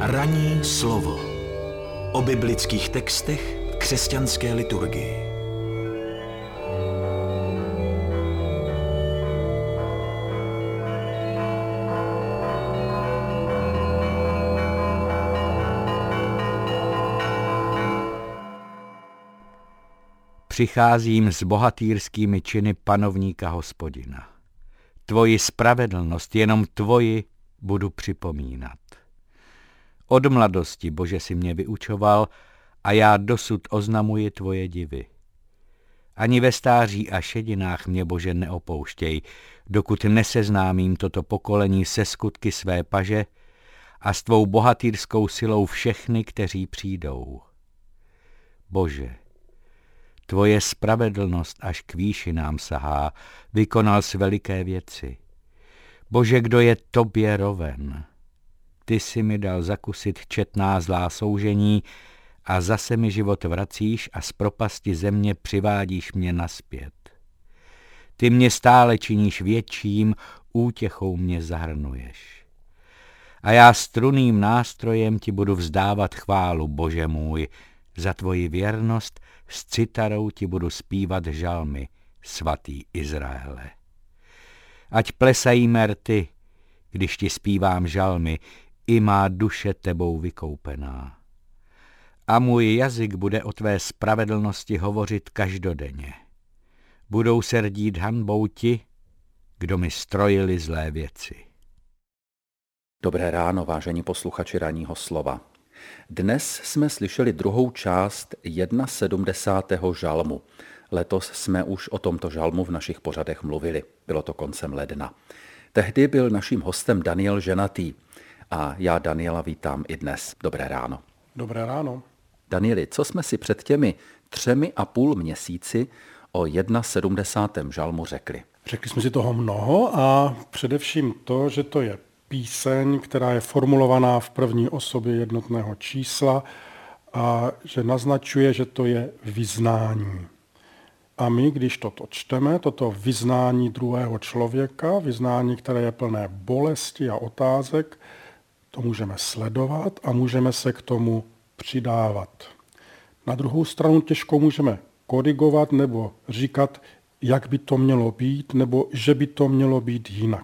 Ranní slovo o biblických textech v křesťanské liturgii. Přicházím s bohatýrskými činy panovníka Hospodina. Tvoji spravedlnost, jenom tvoji, budu připomínat. Od mladosti, Bože, si mě vyučoval a já dosud oznamuji tvoje divy. Ani ve stáří a šedinách mě, Bože, neopouštěj, dokud neseznámím toto pokolení se skutky své paže a s tvou bohatýrskou silou všechny, kteří přijdou. Bože, tvoje spravedlnost až k výšinám sahá, vykonal jsi veliké věci. Bože, kdo je tobě roven? Ty jsi mi dal zakusit četná zlá soužení a zase mi život vracíš a z propasti země přivádíš mě nazpět. Ty mě stále činíš větším, útěchou mě zahrnuješ. A já strunným nástrojem ti budu vzdávat chválu, Bože můj, za tvoji věrnost s citarou ti budu zpívat žalmy, svatý Izraele. Ať plesají mé rty, když ti zpívám žalmy, i má duše tebou vykoupená. A můj jazyk bude o tvé spravedlnosti hovořit každodenně. Budou se rdít hanbou ti, kdo mi strojili zlé věci. Dobré ráno, vážení posluchači Ranního slova. Dnes jsme slyšeli druhou část 71. žalmu. Letos jsme už o tomto žalmu v našich pořadech mluvili. Bylo to koncem ledna. Tehdy byl naším hostem Daniel Ženatý. A já Daniela vítám i dnes. Dobré ráno. Dobré ráno. Danieli, co jsme si před těmi 3,5 měsíci o 71. žalmu řekli? Řekli jsme si toho mnoho a především to, že to je píseň, která je formulovaná v první osobě jednotného čísla a že naznačuje, že to je vyznání. A my, když toto čteme, toto vyznání druhého člověka, vyznání, které je plné bolesti a otázek, to můžeme sledovat a můžeme se k tomu přidávat. Na druhou stranu těžko můžeme korigovat nebo říkat, jak by to mělo být, nebo že by to mělo být jinak.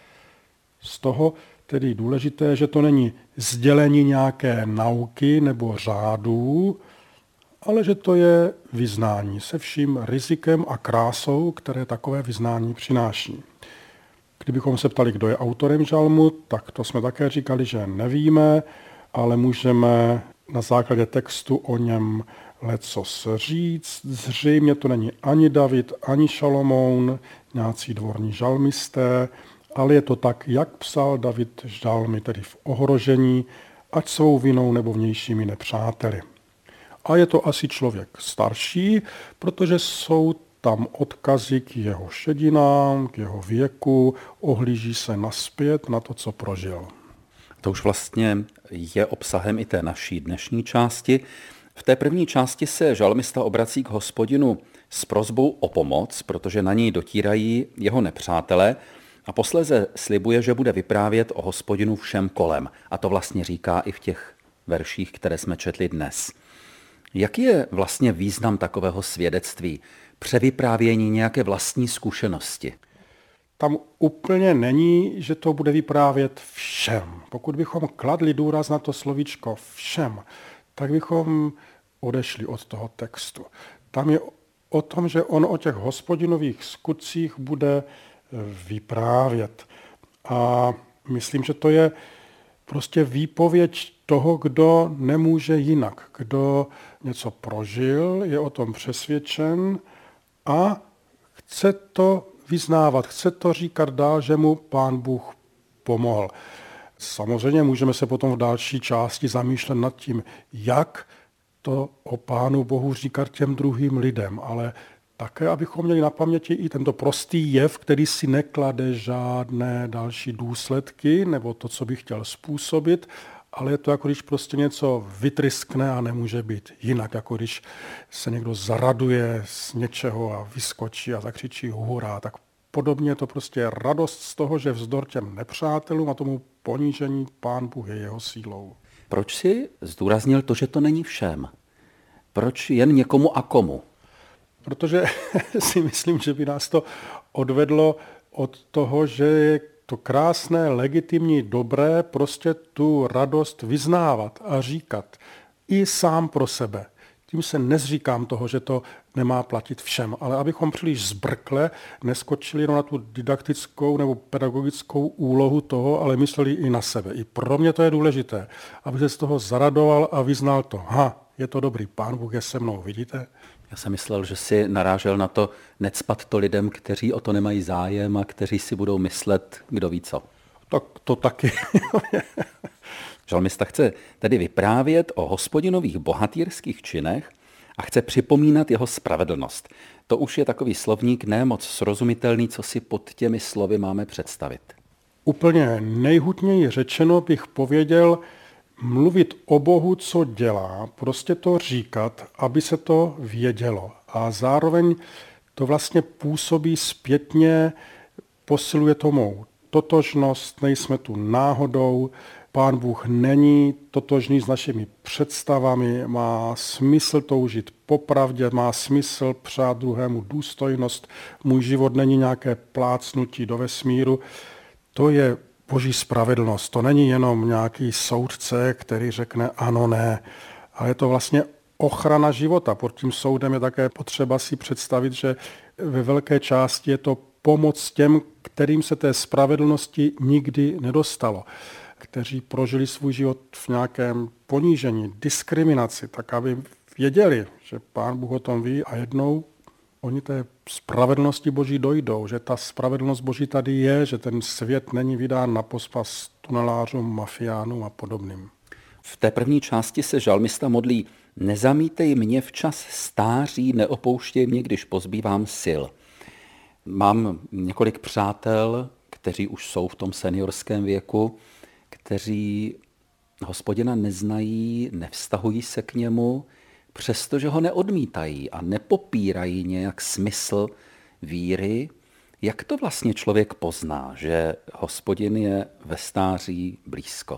Z toho tedy důležité, že to není sdělení nějaké nauky nebo řádů, ale že to je vyznání se vším rizikem a krásou, které takové vyznání přináší. Kdybychom se ptali, kdo je autorem žalmu, tak to jsme také říkali, že nevíme, ale můžeme na základě textu o něm lecos říct. Zřejmě to není ani David, ani Šalomoun, nějací dvorní žalmisté, ale je to tak, jak psal David žalmy, tedy v ohrožení, ať svou vinou nebo vnějšími nepřáteli. A je to asi člověk starší, protože jsou tam odkazy k jeho šedinám, k jeho věku, ohlíží se nazpět na to, co prožil. To už vlastně je obsahem i té naší dnešní části. V té první části se žalmista obrací k Hospodinu s prosbou o pomoc, protože na něj dotírají jeho nepřátelé, a posléze slibuje, že bude vyprávět o Hospodinu všem kolem. A to vlastně říká i v těch verších, které jsme četli dnes. Jaký je vlastně význam takového svědectví? Převyprávění nějaké vlastní zkušenosti? Tam úplně není, že to bude vyprávět všem. Pokud bychom kladli důraz na to slovíčko všem, tak bychom odešli od toho textu. Tam je o tom, že on o těch Hospodinových skutcích bude vyprávět. A myslím, že to je prostě výpověď toho, kdo nemůže jinak, kdo něco prožil, je o tom přesvědčen a chce to vyznávat, chce to říkat dál, že mu Pán Bůh pomohl. Samozřejmě můžeme se potom v další části zamýšlet nad tím, jak to o Pánu Bohu říkat těm druhým lidem, ale také, abychom měli na paměti i tento prostý jev, který si neklade žádné další důsledky nebo to, co by chtěl způsobit, ale je to jako když prostě něco vytryskne a nemůže být jinak, jako když se někdo zaraduje z něčeho a vyskočí a zakřičí hurá, tak podobně je to prostě radost z toho, že vzdor těm nepřátelům a tomu ponížení Pán Bůh je jeho sílou. Proč si zdůraznil to, že to není všem? Proč jen někomu a komu? Protože si myslím, že by nás to odvedlo od toho, že je to krásné, legitimní, dobré prostě tu radost vyznávat a říkat i sám pro sebe. Tím se nezříkám toho, že to nemá platit všem, ale abychom příliš zbrkle neskočili jenom na tu didaktickou nebo pedagogickou úlohu toho, ale mysleli i na sebe. I pro mě to je důležité, aby se z toho zaradoval a vyznal to. Je to dobrý, Pán Bůh je se mnou, vidíte? Já jsem myslel, že si narážel na to necpat to lidem, kteří o to nemají zájem a kteří si budou myslet, kdo ví co. Tak to taky. Žalmista chce tedy vyprávět o Hospodinových bohatýrských činech a chce připomínat jeho spravedlnost. To už je takový slovník ne moc srozumitelný, co si pod těmi slovy máme představit. Úplně nejhutněji řečeno bych pověděl, mluvit o Bohu, co dělá, prostě to říkat, aby se to vědělo. A zároveň to vlastně působí zpětně, posiluje to mou totožnost, nejsme tu náhodou, Pán Bůh není totožný s našimi představami, má smysl toužit po pravdě, má smysl přát druhému důstojnost, můj život není nějaké plácnutí do vesmíru, to je Boží spravedlnost, to není jenom nějaký soudce, který řekne ano, ne, ale je to vlastně ochrana života. Pod tím soudem je také potřeba si představit, že ve velké části je to pomoc těm, kterým se té spravedlnosti nikdy nedostalo, kteří prožili svůj život v nějakém ponížení, diskriminaci, tak aby věděli, že Pán Bůh o tom ví a jednou oni té spravedlnosti Boží dojdou, že ta spravedlnost Boží tady je, že ten svět není vydán na pospas tunelářům, mafiánům a podobným. V té první části se žalmista modlí: nezamítej mě včas stáří, neopouštěj mě, když pozbývám sil. Mám několik přátel, kteří už jsou v tom seniorském věku, kteří Hospodina neznají, nevztahují se k němu, přestože ho neodmítají a nepopírají nějak smysl víry. Jak to vlastně člověk pozná, že Hospodin je ve stáří blízko?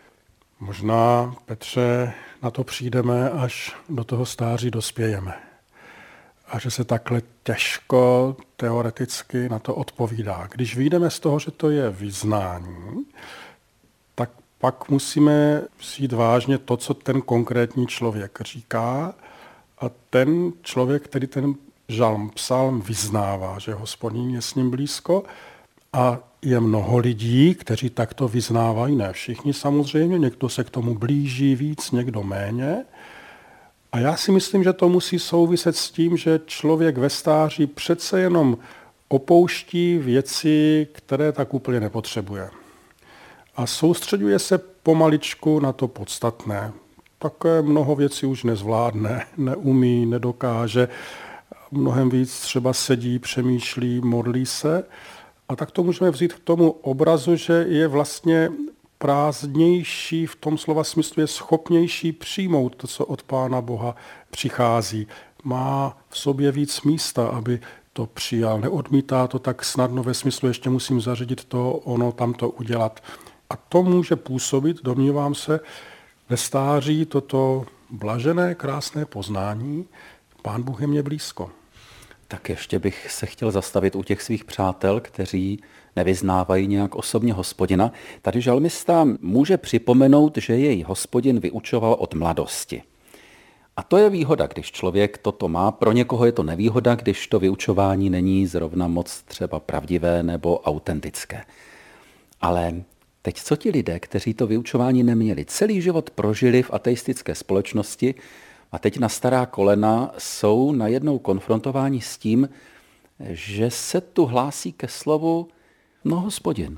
Možná, Petře, na to přijdeme, až do toho stáří dospějeme. A že se takhle těžko teoreticky na to odpovídá. Když vyjdeme z toho, že to je vyznání, tak pak musíme vzít vážně to, co ten konkrétní člověk říká, a ten člověk, který ten psalm vyznává, že Hospodin je s ním blízko, a je mnoho lidí, kteří takto vyznávají, ne všichni samozřejmě, někdo se k tomu blíží víc, někdo méně. A já si myslím, že to musí souviset s tím, že člověk ve stáří přece jenom opouští věci, které tak úplně nepotřebuje. A soustředuje se pomaličku na to podstatné. Také mnoho věcí už nezvládne, neumí, nedokáže. Mnohem víc třeba sedí, přemýšlí, modlí se. A tak to můžeme vzít k tomu obrazu, že je vlastně prázdnější, v tom slova smyslu je schopnější přijmout to, co od Pána Boha přichází. Má v sobě víc místa, aby to přijal. Neodmítá to tak snadno ve smyslu, ještě musím zařídit to, ono tamto udělat. A to může působit, domnívám se, ve stáří toto blažené, krásné poznání. Pán Bůh je mě blízko. Tak ještě bych se chtěl zastavit u těch svých přátel, kteří nevyznávají nějak osobně Hospodina. Tady žalmista může připomenout, že jej Hospodin vyučoval od mladosti. A to je výhoda, když člověk toto má. Pro někoho je to nevýhoda, když to vyučování není zrovna moc třeba pravdivé nebo autentické. Ale teď co ti lidé, kteří to vyučování neměli, celý život prožili v ateistické společnosti a teď na stará kolena jsou najednou konfrontováni s tím, že se tu hlásí ke slovu Hospodin.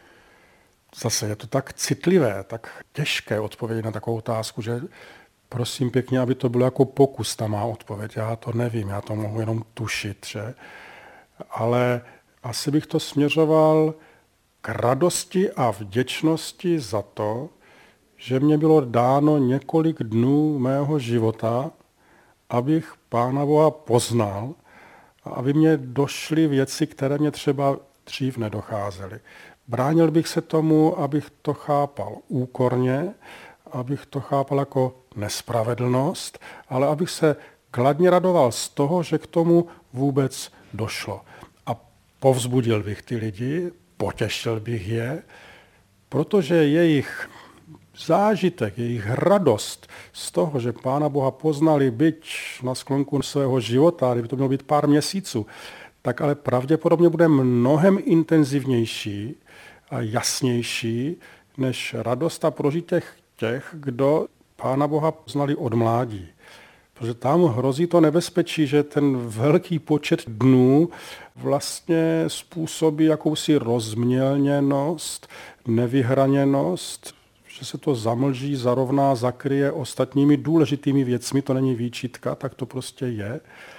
Zase je to tak citlivé, tak těžké odpovědět na takovou otázku, že prosím pěkně, aby to bylo jako pokus, ta má odpověď. Já to nevím, já to mohu jenom tušit, že? Ale asi bych to směřoval k radosti a vděčnosti za to, že mě bylo dáno několik dnů mého života, abych Pána Boha poznal a aby mě došly věci, které mě třeba dřív nedocházely. Bránil bych se tomu, abych to chápal úkorně abych to chápal jako nespravedlnost, ale abych se kladně radoval z toho, že k tomu vůbec došlo. A povzbudil bych ty lidi, potěšil bych je, protože jejich zážitek, jejich radost z toho, že Pána Boha poznali, byť na sklonku svého života, kdyby to mělo být pár měsíců, tak ale pravděpodobně bude mnohem intenzivnější a jasnější než radost a prožitek těch, kdo Pána Boha poznali od mládí. Protože tam hrozí to nebezpečí, že ten velký počet dnů vlastně způsobí jakousi rozmělněnost, nevyhraněnost, že se to zamlží, zarovná, zakryje ostatními důležitými věcmi, to není výčitka, tak to prostě je.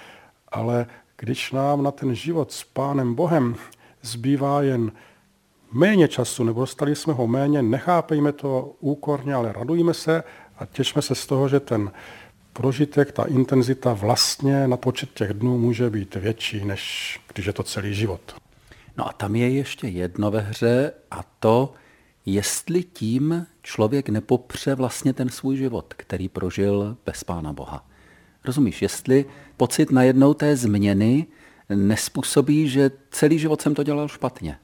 Ale když nám na ten život s Pánem Bohem zbývá jen méně času, nebo dostali jsme ho méně, nechápejme to úkorně, ale radujme se a těšme se z toho, že ten prožitek, ta intenzita vlastně na počet těch dnů může být větší, než když je to celý život. No a tam je ještě jedno ve hře a to, jestli tím člověk nepopře vlastně ten svůj život, který prožil bez Pána Boha. Rozumíš, jestli pocit najednou té změny nespůsobí, že celý život jsem to dělal špatně.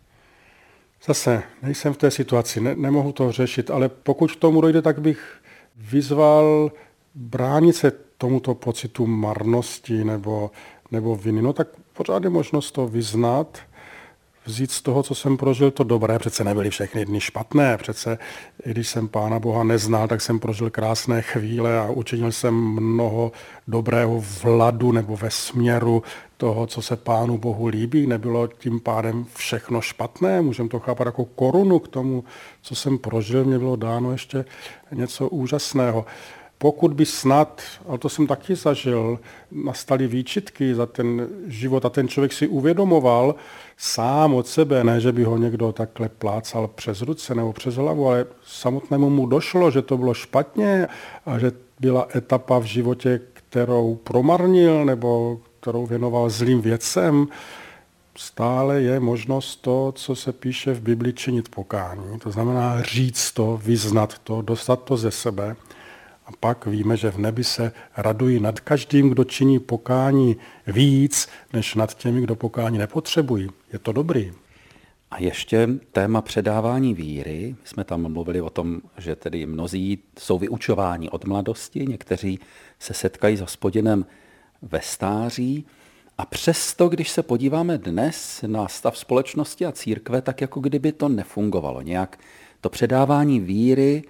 Zase nejsem v té situaci, nemohu to řešit, ale pokud k tomu dojde, tak bych vyzval bránit se tomuto pocitu marnosti nebo viny. No tak pořád je možnost to vyznat, vzít z toho, co jsem prožil, to dobré. Přece nebyly všechny dny špatné. Přece, i když jsem Pána Boha neznal, tak jsem prožil krásné chvíle a učinil jsem mnoho dobrého v ladu nebo ve směru toho, co se Pánu Bohu líbí. Nebylo tím pádem všechno špatné. Můžeme to chápat jako korunu k tomu, co jsem prožil. Mně bylo dáno ještě něco úžasného. Pokud by snad, ale to jsem taky zažil, nastaly výčitky za ten život a ten člověk si uvědomoval sám od sebe, ne, že by ho někdo takhle plácal přes ruce nebo přes hlavu, ale samotnému mu došlo, že to bylo špatně a že byla etapa v životě, kterou promarnil nebo kterou věnoval zlým věcem, stále je možnost to, co se píše v Bibli, činit pokání. To znamená říct to, vyznat to, dostat to ze sebe. A pak víme, že v nebi se radují nad každým, kdo činí pokání víc, než nad těmi, kdo pokání nepotřebují. Je to dobrý. A ještě téma předávání víry. My jsme tam mluvili o tom, že tedy mnozí jsou vyučováni od mladosti, někteří se setkají s Hospodinem ve stáří. A přesto, když se podíváme dnes na stav společnosti a církve, tak jako kdyby to nefungovalo. Nějak to předávání víry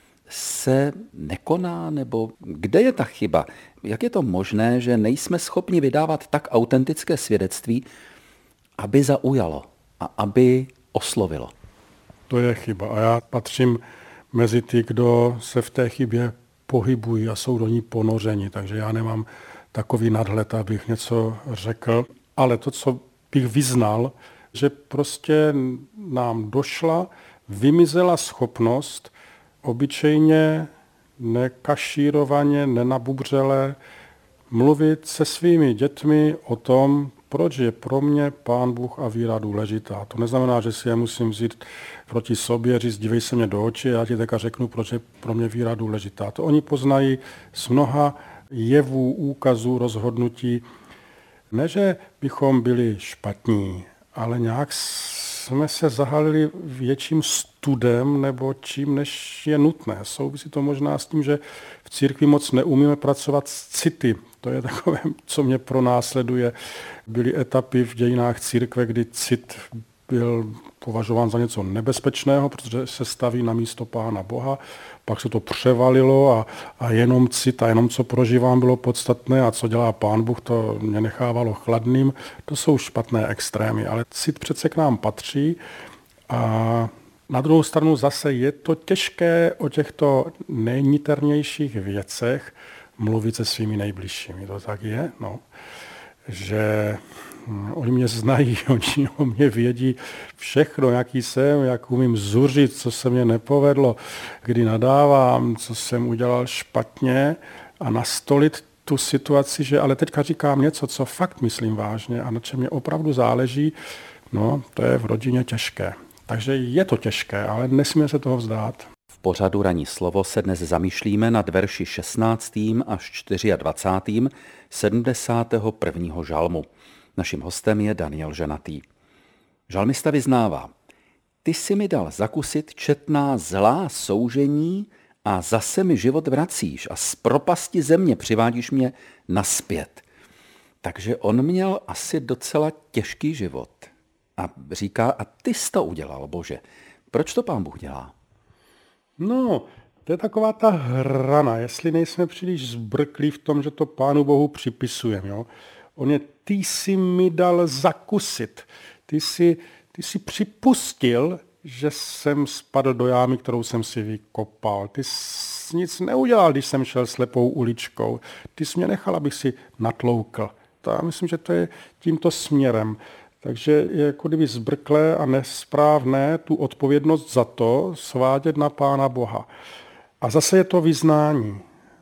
se nekoná, nebo kde je ta chyba? Jak je to možné, že nejsme schopni vydávat tak autentické svědectví, aby zaujalo a aby oslovilo? To je chyba a já patřím mezi ty, kdo se v té chybě pohybují a jsou do ní ponořeni, takže já nemám takový nadhled, abych něco řekl, ale to, co bych vyznal, že prostě nám vymizela schopnost obyčejně, nekašírovaně, nenabubřele mluvit se svými dětmi o tom, proč je pro mě Pán Bůh a víra důležitá. To neznamená, že si je musím vzít proti sobě, říct, dívej se mě do očí a já ti teďka řeknu, proč je pro mě víra důležitá. To oni poznají z mnoha jevů, úkazů, rozhodnutí. Ne, že bychom byli špatní, ale nějak jsme se zahalili větším studem nebo čím, než je nutné. Souvisí to možná s tím, že v církvi moc neumíme pracovat s city. To je takové, co mě pronásleduje. Byly etapy v dějinách církve, kdy cit byl považován za něco nebezpečného, protože se staví na místo Pána Boha. Pak se to převalilo a jenom cit a jenom co prožívám bylo podstatné a co dělá Pán Bůh, to mě nechávalo chladným. To jsou špatné extrémy, ale cit přece k nám patří a na druhou stranu zase je to těžké o těchto nejniternějších věcech mluvit se svými nejbližšími. To tak je, no. Že oni mě znají, oni o mě vědí všechno, jaký jsem, jak umím zuřit, co se mě nepovedlo, kdy nadávám, co jsem udělal špatně a nastolit tu situaci, že ale teďka říkám něco, co fakt myslím vážně a na čem mě opravdu záleží, no to je v rodině těžké. Takže je to těžké, ale nesmíme se toho vzdát. V pořadu Ranní slovo se dnes zamýšlíme nad verši 16. až 24. 71. žalmu. Naším hostem je Daniel Ženatý. Žalmista vyznává: Ty jsi mi dal zakusit četná zlá soužení a zase mi život vracíš a z propasti země přivádíš mě naspět. Takže on měl asi docela těžký život. A říká, a ty jsi to udělal, Bože. Proč to Pán Bůh dělá? No, to je taková ta hrana, jestli nejsme příliš zbrklí v tom, že to Pánu Bohu připisujeme. Jo? On je, ty jsi mi dal zakusit. Ty jsi připustil, že jsem spadl do jámy, kterou jsem si vykopal. Ty jsi nic neudělal, když jsem šel slepou uličkou. Ty jsi mě nechal, abych si natloukl. To já myslím, že to je tímto směrem. Takže je jako kdyby zbrklé a nesprávné tu odpovědnost za to svádět na Pána Boha. A zase je to vyznání.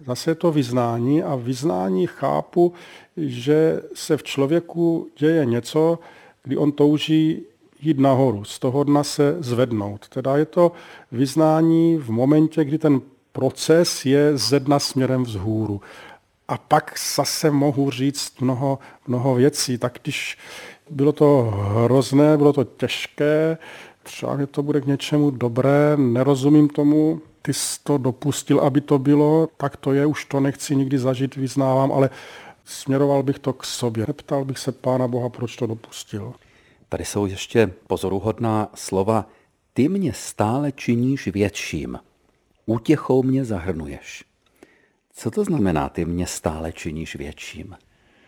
A vyznání chápu, že se v člověku děje něco, kdy on touží jít nahoru, z toho dna se zvednout. Teda je to vyznání v momentě, kdy ten proces je ze dna směrem vzhůru. A pak zase mohu říct mnoho věcí. Tak když bylo to hrozné, bylo to těžké, třeba mě to bude k něčemu dobré, nerozumím tomu, ty jsi to dopustil, aby to bylo, tak to je, už to nechci nikdy zažít, vyznávám, ale směroval bych to k sobě. Neptal bych se Pána Boha, proč to dopustil. Tady jsou ještě pozoruhodná slova. Ty mě stále činíš větším. Útěchou mě zahrnuješ. Co to znamená, ty mě stále činíš větším?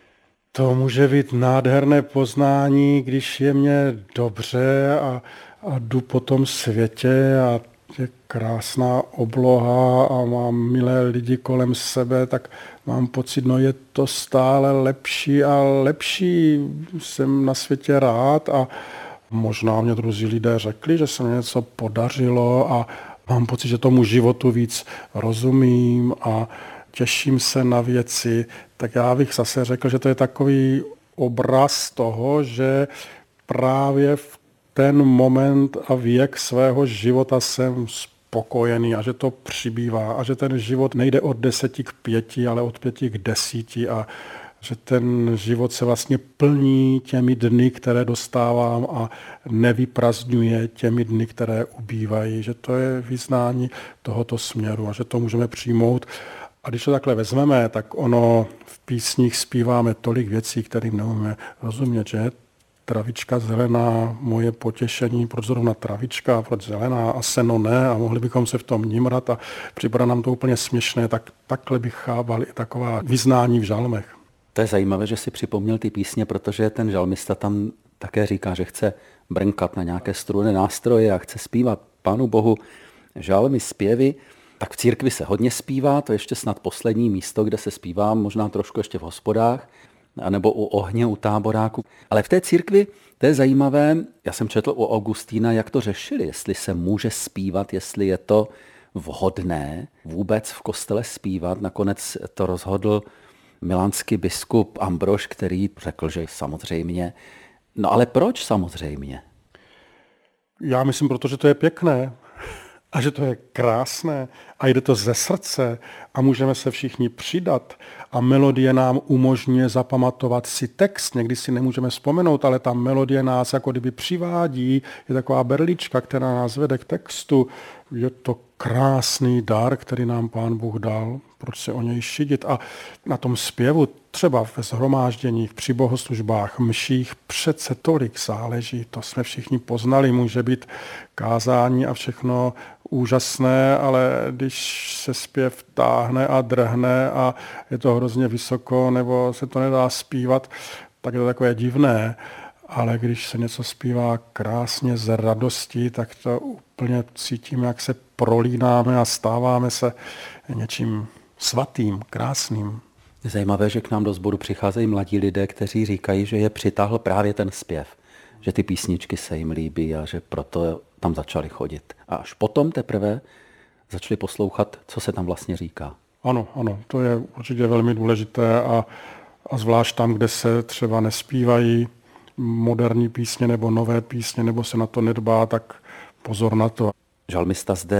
To může být nádherné poznání, když je mě dobře a jdu po tom světě a je krásná obloha a mám milé lidi kolem sebe, tak mám pocit, no je to stále lepší a lepší. Jsem na světě rád a možná mě druzí lidé řekli, že se mi něco podařilo a mám pocit, že tomu životu víc rozumím a těším se na věci. Tak já bych zase řekl, že to je takový obraz toho, že právě v ten moment a věk svého života jsem spokojený a že to přibývá a že ten život nejde od 10 k 5, ale od 5 k 10 a že ten život se vlastně plní těmi dny, které dostávám a nevyprazdňuje těmi dny, které ubývají, že to je vyznání tohoto směru a že to můžeme přijmout. A když to takhle vezmeme, tak ono v písních zpíváme tolik věcí, kterým neumíme rozumět, že travička zelená, moje potěšení, proč zrovna travička, proč zelená a seno ne a mohli bychom se v tom nímrat a připadá nám to úplně směšné, tak takhle bych chápal i taková vyznání v žalmech. To je zajímavé, že si připomněl ty písně, protože ten žalmista tam také říká, že chce brnkat na nějaké strunné nástroje a chce zpívat Pánu Bohu žalmy, zpěvy. Tak v církvi se hodně zpívá, to je ještě snad poslední místo, kde se zpívá, možná trošku ještě v hospodách, anebo u ohně, u táboráku. Ale v té církvi, to je zajímavé, já jsem četl u Augustína, jak to řešili, jestli se může zpívat, jestli je to vhodné vůbec v kostele zpívat. Nakonec to rozhodl milánský biskup Ambrož, který řekl, že samozřejmě. No ale proč samozřejmě? Já myslím, protože to je pěkné. A že to je krásné a jde to ze srdce a můžeme se všichni přidat a melodie nám umožňuje zapamatovat si text. Někdy si nemůžeme vzpomenout, ale ta melodie nás jako kdyby přivádí. Je taková berlička, která nás vede k textu. Je to krásný dar, který nám Pán Bůh dal. Proč se o něj šidit? A na tom zpěvu, třeba ve shromážděních, při bohoslužbách, mších, přece tolik záleží. To jsme všichni poznali. Může být kázání a všechno úžasné, ale když se zpěv táhne a drhne a je to hrozně vysoko nebo se to nedá zpívat, tak je to takové divné. Ale když se něco zpívá krásně z radosti, tak to úplně cítím, jak se prolínáme a stáváme se něčím svatým, krásným. Je zajímavé, že k nám do sboru přicházejí mladí lidé, kteří říkají, že je přitáhl právě ten zpěv, že ty písničky se jim líbí a že proto tam začali chodit. A až potom teprve začali poslouchat, co se tam vlastně říká. Ano, to je určitě velmi důležité a zvlášť tam, kde se třeba nespívají moderní písně nebo nové písně, nebo se na to nedbá, tak pozor na to. Žalmista zde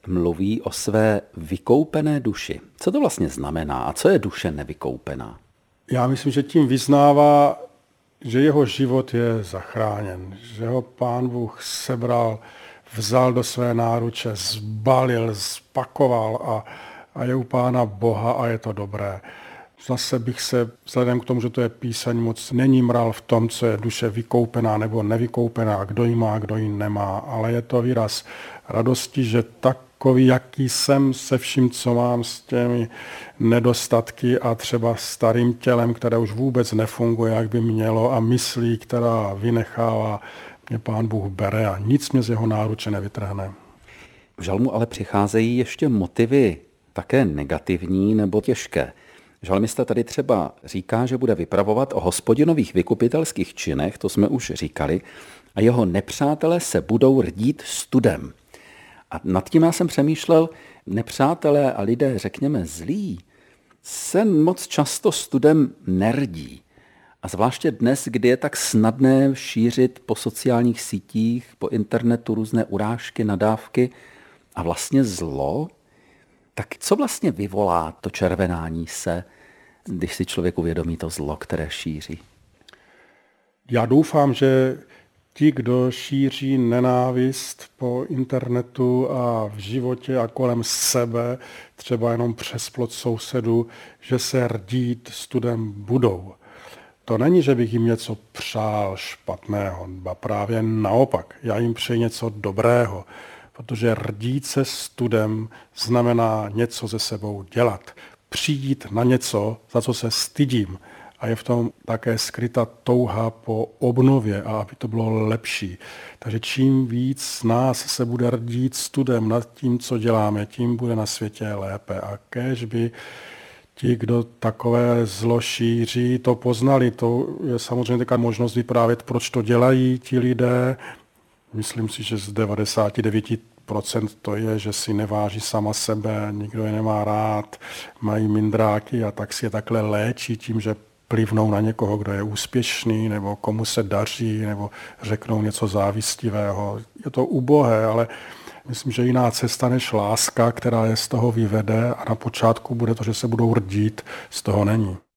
mluví o své vykoupené duši. Co to vlastně znamená a co je duše nevykoupená? Já myslím, že tím vyznává, že jeho život je zachráněn, že ho Pán Bůh sebral, vzal do své náruče, zbalil, spakoval a je u Pána Boha a je to dobré. Zase bych se, vzhledem k tomu, že to je píseň, moc nenímral v tom, co je duše vykoupená nebo nevykoupená, kdo ji má, kdo ji nemá, ale je to výraz radosti, že takový, jaký jsem, se vším, co mám, s těmi nedostatky a třeba starým tělem, které už vůbec nefunguje, jak by mělo, a myslí, která vynechává, mě Pán Bůh bere a nic mě z jeho náruče nevytrhne. V žalmu ale přicházejí ještě motivy také negativní nebo těžké. Žalmista tady třeba říká, že bude vypravovat o Hospodinových vykupitelských činech, to jsme už říkali, a jeho nepřátelé se budou rdít studem. A nad tím já jsem přemýšlel, nepřátelé a lidé, řekněme, zlí, se moc často studem nerdí. A zvláště dnes, kdy je tak snadné šířit po sociálních sítích, po internetu různé urážky, nadávky a vlastně zlo, tak co vlastně vyvolá to červenání se, když si člověk uvědomí to zlo, které šíří? Já doufám, že ti, kdo šíří nenávist po internetu a v životě a kolem sebe, třeba jenom přes plot sousedů, že se rdít studem budou. To není, že bych jim něco přál špatného, ba právě naopak. Já jim přeji něco dobrého, protože rdít se studem znamená něco se sebou dělat. Přijít na něco, za co se stydím. A je v tom také skryta touha po obnově a aby to bylo lepší. Takže čím víc z nás se bude rdít studem nad tím, co děláme, tím bude na světě lépe. A kéž by ti, kdo takové zlo šíří, to poznali. To je samozřejmě taková možnost vyprávět, proč to dělají ti lidé. Myslím si, že z 99% to je, že si neváží sama sebe, nikdo je nemá rád, mají mindráky a tak si je takhle léčí tím, že plivnou na někoho, kdo je úspěšný, nebo komu se daří, nebo řeknou něco závistivého. Je to ubohé, ale myslím, že jiná cesta než láska, která je z toho vyvede a na počátku bude to, že se budou rdít, z toho není.